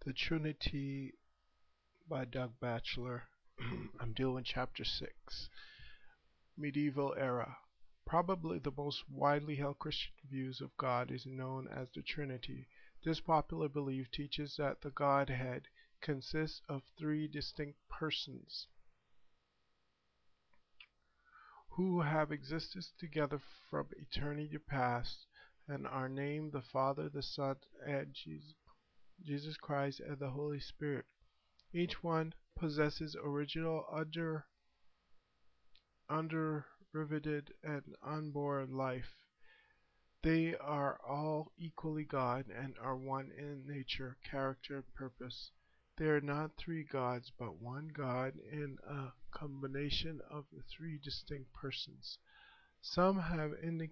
The Trinity by Doug Batchelor. I'm doing chapter 6. Medieval era. Probably the most widely held Christian views of God is known as the Trinity. This popular belief teaches that the Godhead consists of three distinct persons who have existed together from eternity past and are named the Father, the Son, and Jesus Christ, and the Holy Spirit. Each one possesses original, underriveted, and unborn life. They are all equally God and are one in nature, character, and purpose. They are not three gods, but one God in a combination of the three distinct persons. Some have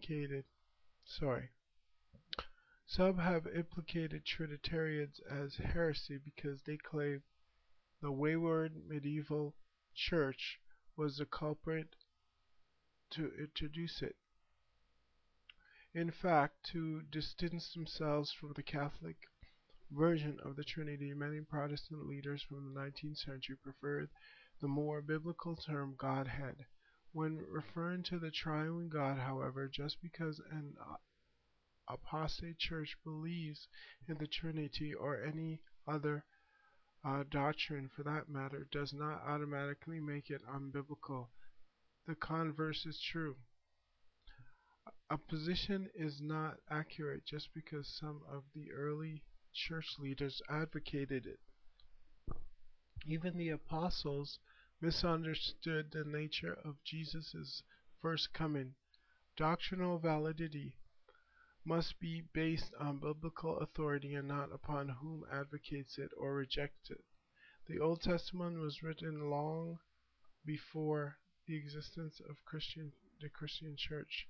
some have implicated Trinitarians as heresy because they claim the wayward medieval church was the culprit to introduce it. In fact, to distance themselves from the Catholic version of the Trinity, many Protestant leaders from the 19th century preferred the more biblical term Godhead. When referring to the triune God, however, just because an apostate church believes in the Trinity or any other doctrine for that matter does not automatically make it unbiblical. The converse is true. A position is not accurate just because some of the early church leaders advocated it. Even the apostles misunderstood the nature of Jesus' first coming. Doctrinal validity must be based on biblical authority and not upon whom advocates it or rejects it. The Old Testament was written long before the existence of the Christian church.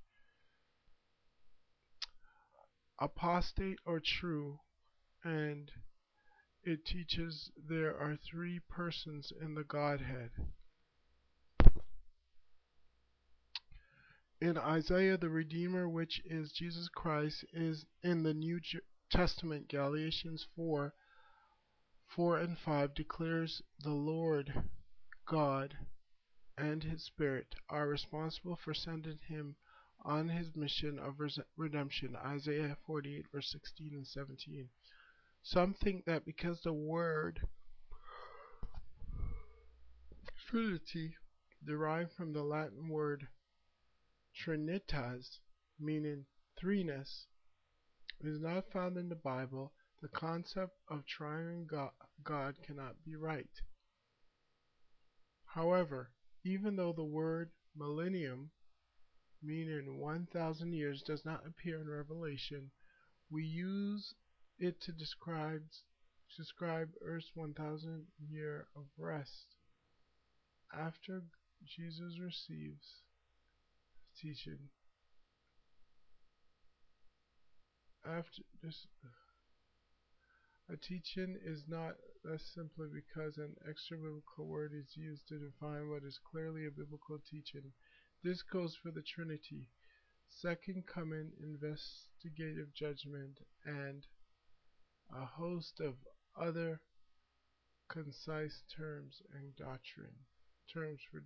Apostate or true, and it teaches there are three persons in the Godhead. In Isaiah, the Redeemer, which is Jesus Christ, is in the New Testament. Galatians 4 and 5 declares the Lord God and His Spirit are responsible for sending Him on His mission of redemption. Isaiah 48 verse 16 and 17. Some think that because the word Trinity, derived from the Latin word trinitas, meaning threeness, is not found in the Bible, the concept of triune God cannot be right. However, even though the word millennium, meaning 1,000 years, does not appear in Revelation, we use it to describe Earth's 1,000 year of rest. After Jesus receives teaching, after this, a teaching is not thus simply because an extra biblical word is used to define what is clearly a biblical teaching. This goes for the Trinity, second coming, investigative judgment, and a host of other concise terms and terms for